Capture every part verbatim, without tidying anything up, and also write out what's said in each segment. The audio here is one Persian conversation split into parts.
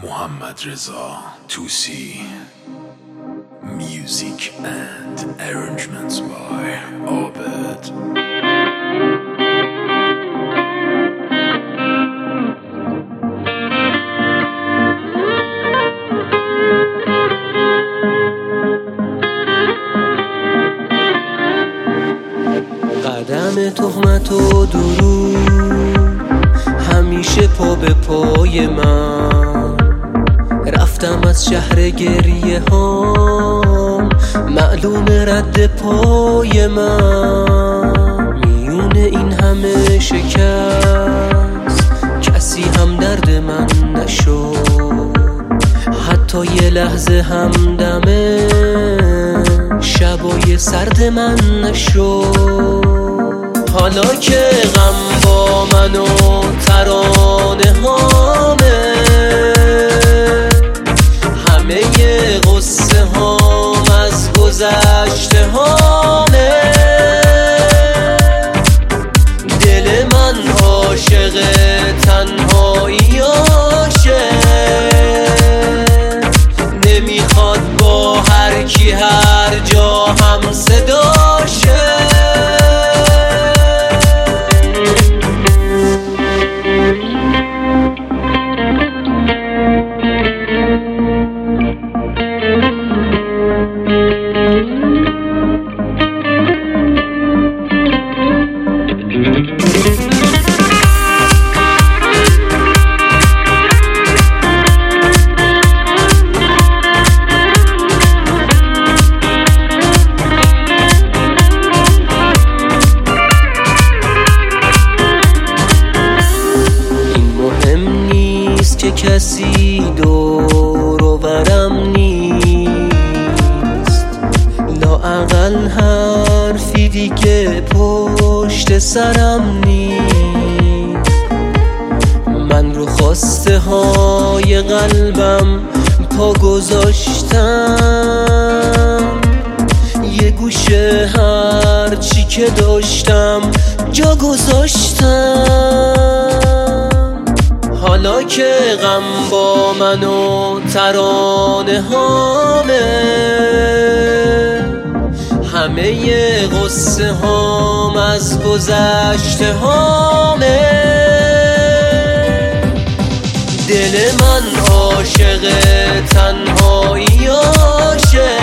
Muhammad Reza Tusi. Music and arrangements by Obed. قدم تهمت و درود همیشه پا به پای من، رفتم از شهر گریه ها معلوم رد پای من. میون این همه شکست کسی هم درد من نشد، حتی یه لحظه هم دمه شبای سرد من نشد. حالا که غم با من و ترانه هامه، همه غصه هام از گذشته هامه، دل من عاشق تنهایی آشه، نمیخواد با هر کی هر جا هم صداشه. که کسی دور و برم نیست، لااقل حرفی دیگه پشت سرم نیست. من رو خواسته های قلبم پا گذاشتم، یه گوشه هر چی که داشتم جا گذاشتم. حالا که غم با من و ترانه هامه، همه غصه هام از گذشته هامه، دل من عاشق تنهایی آشه،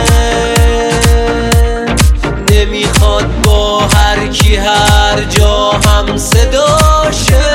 نمیخواد با هر کی هر جا هم صداشه.